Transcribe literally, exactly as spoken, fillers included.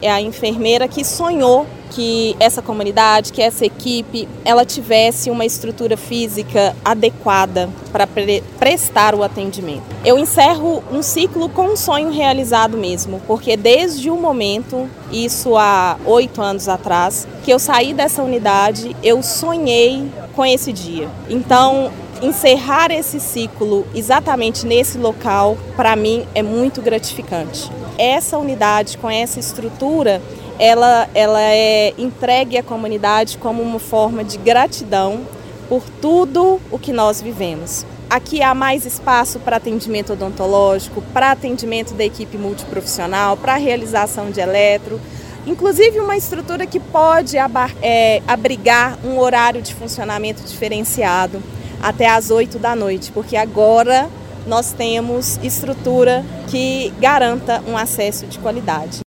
é a enfermeira que sonhou que essa comunidade, que essa equipe, ela tivesse uma estrutura física adequada para pre- prestar o atendimento. Eu encerro um ciclo com um sonho realizado mesmo, porque desde o momento, isso há oito anos atrás, que eu saí dessa unidade, eu sonhei com esse dia. Então, encerrar esse ciclo exatamente nesse local, para mim, é muito gratificante. Essa unidade, com essa estrutura, ela, ela é entregue à comunidade como uma forma de gratidão por tudo o que nós vivemos. Aqui há mais espaço para atendimento odontológico, para atendimento da equipe multiprofissional, para a realização de eletro, inclusive uma estrutura que pode abar, é, abrigar um horário de funcionamento diferenciado até às oito da noite, porque agora nós temos estrutura que garanta um acesso de qualidade.